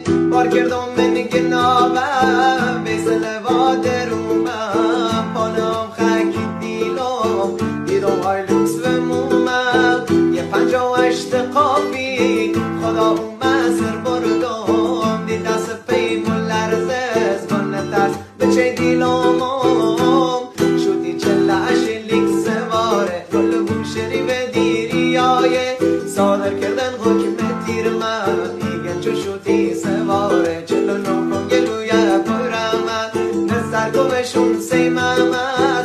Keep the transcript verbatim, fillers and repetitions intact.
بار کردم من گنابم بیسل و درومم پانم خاکی دیلم دیدم های لوکس و مومم یه پنجا و هشت قافی خدا اومد سر بردم دی دست پیمون لرزه زبان ترس بچه دیلمم شدی چلش لیک سواره کل بوشری به دیری آیه صادر کردن حکم تیر من ایگن چو شدی سواره چلو نو کن گلویا پرمد نزدر گوشون سیممد